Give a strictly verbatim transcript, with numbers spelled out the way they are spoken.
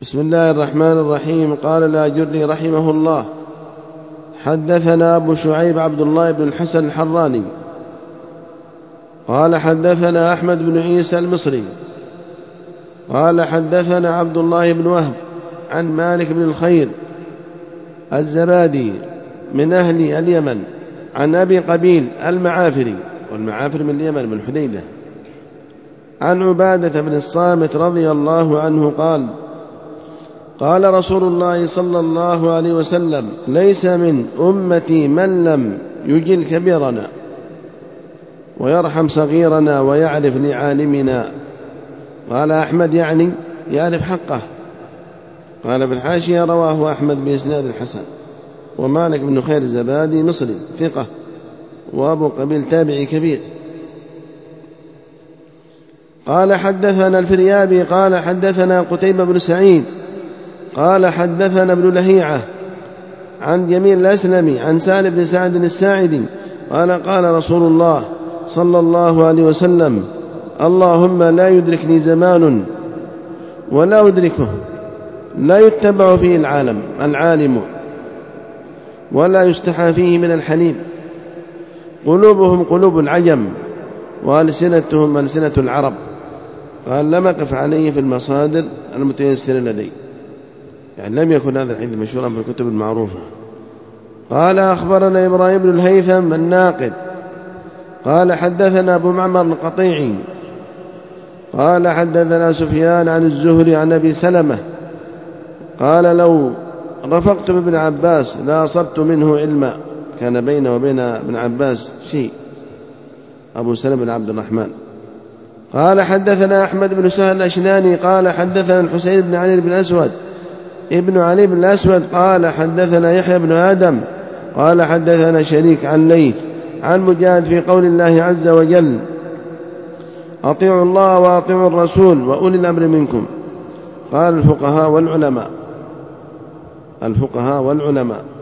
بسم الله الرحمن الرحيم. قال الآجري رحمه الله: حدثنا أبو شعيب عبد الله بن الحسن الحراني قال حدثنا أحمد بن عيسى المصري قال حدثنا عبد الله بن وهب عن مالك بن الخير الزبادي من أهل اليمن عن أبي قبيل المعافري، والمعافر من اليمن من حديدة، عن عبادة بن الصامت رضي الله عنه قال: قال رسول الله صلى الله عليه وسلم: ليس من أمتي من لم يجل كبيرنا ويرحم صغيرنا ويعرف لعالمنا. قال أحمد يعني يعرف حقه. قال في الحاشية: رواه أحمد بإسناد الحسن. ومالك بن خير الزبادي مصري ثقة، وأبو قبيل تابعي كبير. قال حدثنا الفريابي قال حدثنا قتيبة بن سعيد قال حدثنا ابن لهيعة عن جميل الأسلمي عن سالم بن سعد الساعدي قال: قال رسول الله صلى الله عليه وسلم: اللهم لا يدركني زمان ولا أدركه، لا يتبع فيه العالم العالم ولا يستحى فيه من الحليم، قلوبهم قلوب العجم وألسنتهم ألسنة العرب. قال: لم أقف عليه في المصادر المتيسرة لدي، يعني لم يكن هذا الحديث مشهورا في الكتب المعروفة. قال: أخبرنا إبراهيم بن الهيثم الناقد قال حدثنا أبو معمر القطيعي قال حدثنا سفيان عن الزهري عن أبي سلمة قال: لو رفقت بابن عباس لا أصبت منه علما. كان بينه وبين ابن عباس شيء، أبو سلمة بن عبد الرحمن. قال حدثنا أحمد بن سهل الأشناني قال حدثنا الحسين بن علي بن أسود ابن علي بن الأسود قال حدثنا يحيى بن آدم قال حدثنا شريك عن ليث عن مجاهد في قول الله عز وجل: أطيعوا الله وأطيعوا الرسول وأولي الأمر منكم. قال: الفقهاء والعلماء الفقهاء والعلماء